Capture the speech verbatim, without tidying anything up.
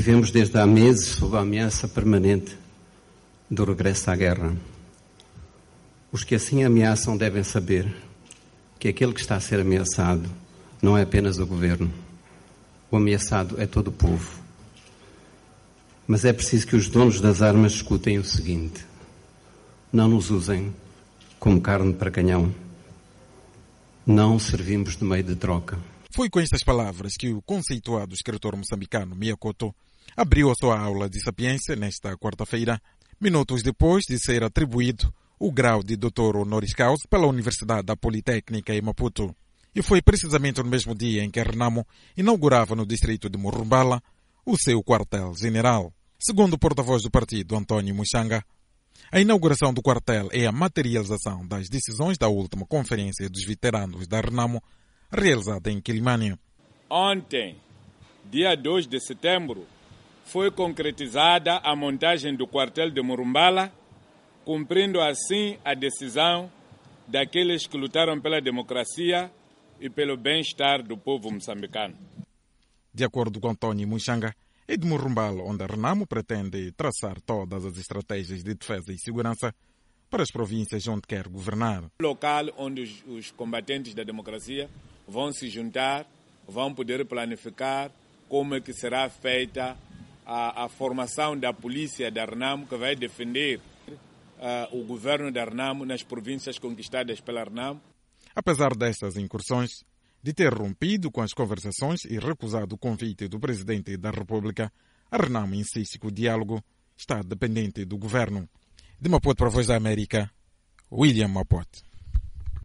Vivemos desde há meses sob a ameaça permanente do regresso à guerra. Os que assim ameaçam devem saber que aquele que está a ser ameaçado não é apenas o governo. O ameaçado é todo o povo. Mas é preciso que os donos das armas escutem o seguinte: não nos usem como carne para canhão. Não servimos de meio de troca. Foi com estas palavras que o conceituado escritor moçambicano Mia Couto abriu a sua aula de sapiência nesta quarta-feira, minutos depois de ser atribuído o grau de doutor honoris causa pela Universidade da Politécnica em Maputo. E foi precisamente no mesmo dia em que Renamo inaugurava no distrito de Murumbala o seu quartel-general. Segundo o porta-voz do partido, Antônio Muxanga, a inauguração do quartel é a materialização das decisões da última Conferência dos Veteranos da Renamo, realizada em Quilimane. Ontem, dia dois de setembro, foi concretizada a montagem do quartel de Murumbala, cumprindo assim a decisão daqueles que lutaram pela democracia e pelo bem-estar do povo moçambicano. De acordo com Antônio Muxanga, é de Murumbala onde a Renamo pretende traçar todas as estratégias de defesa e segurança para as províncias onde quer governar. Local onde os, os combatentes da democracia vão se juntar, vão poder planificar como é que será feita a, a formação da polícia da Renamo, que vai defender uh, o governo da Renamo nas províncias conquistadas pela Renamo. Apesar destas incursões, de ter rompido com as conversações e recusado o convite do Presidente da República, a Renamo insiste que o diálogo está dependente do governo. De Maputo para a Voz da América, William Maputo.